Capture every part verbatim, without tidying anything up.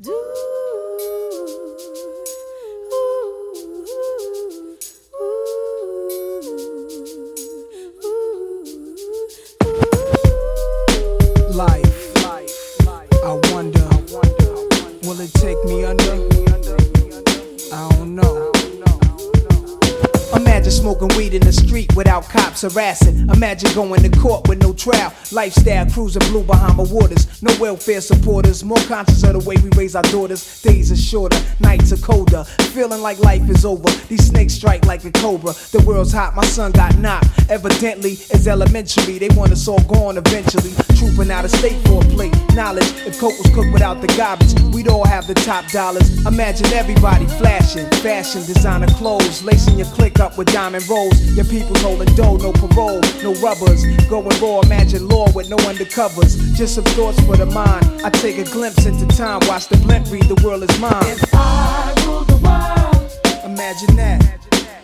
Life, I wonder, will it take me under? I don't know. Imagine smoking weed in the street without cops harassing. Imagine going to court with no trial. Lifestyle cruising blue Bahama waters. No welfare supporters. More conscious of the way we raise our daughters. Days are shorter, nights are colder. Feeling like life is over. These snakes strike like a cobra. The world's hot, my son got knocked. Evidently, it's elementary. They want us all gone eventually. Trooping out of state for a plate. Knowledge, if coke was cooked without the garbage, we'd all have the top dollars. Imagine everybody flashing. Fashion, designer clothes. Lacing your click up with diamond rolls. Your people's holding dough, no parole, no rubbers. Going raw, imagine law with no undercovers. Just some thoughts for the mind. I take a glimpse into time, watch the blimp read the world is mine. If I rule the world, imagine that.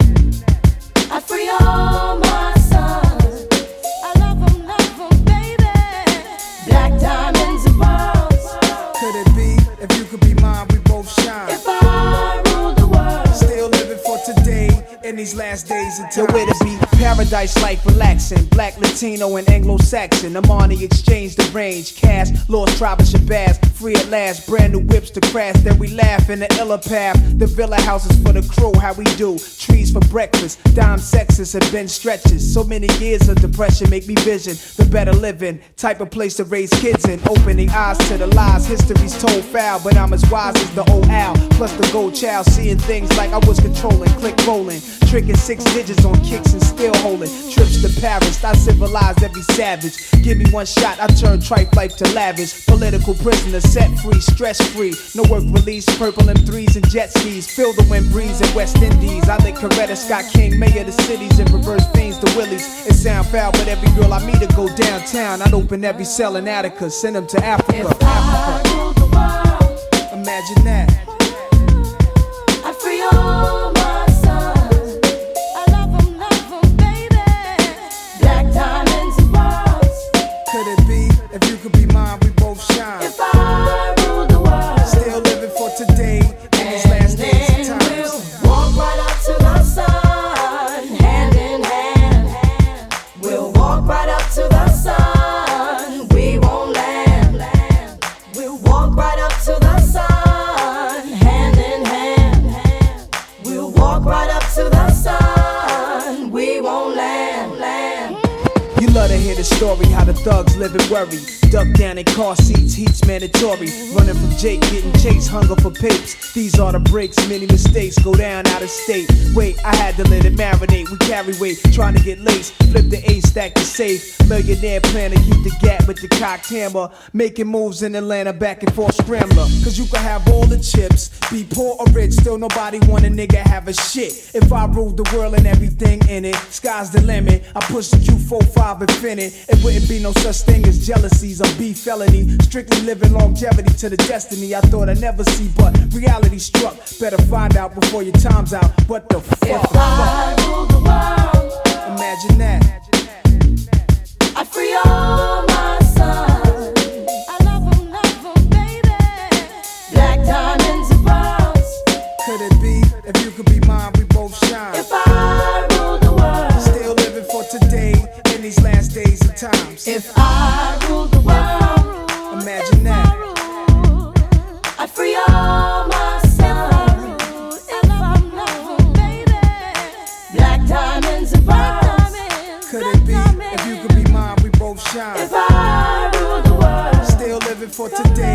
I'd free all my sons. I love them, love them, baby. Black diamonds and pearls. Could it be, if you could be mine, we both shine. If I rule the world, still living for today. In these last days until where to be paradise life relaxing. Black, Latino, and Anglo-Saxon. Amani exchange the range. Cash, lost tribe of Shabazz. Free at last, brand new whips to crash. Then we laugh in the illa path. The villa houses for the crew, how we do. Trees for breakfast. Dime sexes have been stretches. So many years of depression make me vision the better living. Type of place to raise kids in. Opening eyes to the lies. History's told foul, but I'm as wise as the old owl. Plus the gold child, seeing things like I was controlling. Click rolling. Tricking six digits on kicks and still holding. Trips to Paris, I civilized every savage. Give me one shot, I turn tripe life to lavish. Political prisoner, set free, stress free. No work release, purple M threes and jet skis. Feel the wind breeze in West Indies. I think Coretta Scott King, mayor of the cities, and reverse fiends to Willies. It sound foul, but every girl I meet to go downtown. I'd open every cell in Attica, send them to Africa. if I rule the world, imagine that. I'd free all my sons. I love them, love them, baby. Black diamonds and pearls. Could it be, if you could be mine, we both shine. If I rule the world, Still living for today, in these last days and then times. we'll walk right up to the sun, hand in hand. We'll walk right up to the sun. We won't land. We'll walk right up to the sun, hand in hand. We'll walk right up to the sun. We won't land. land. You love to hear the story, how the thugs live and worry. Duck down in car seats, heat's mandatory. Running from Jake, getting chased, hunger for papes. These are the breaks, many mistakes go down out of state. Wait, I had to let it marinate. We carry weight, trying to get laced. Flip the A, stack the safe. Millionaire plan to keep the gap with the cocked hammer. Making moves in Atlanta, back and forth scrambler. Cause you can have all the chips, be poor or rich, still nobody want a nigga have a shit. If I ruled the world and everything in it, sky's the limit. I push the Q forty-five infinite. It wouldn't be no such thing as jealousies or beef felony. Strictly living longevity to the destiny I thought I'd never see, but reality struck. Better find out before your time's out. What the fuck? If I rule the world, Imagine that. I'd free all my sons. I love them, love them, baby. Black diamonds and pearls. Could it be, if you could be mine, we both shine. If I rule the world, Still living for today, in these last days and times. if I rule the world, Imagine that. I'd free all my sons. I love them, love them, baby. Black diamonds and pearls. Could it be, if you could be mine, we both shine. If I rule the world, Still living for today,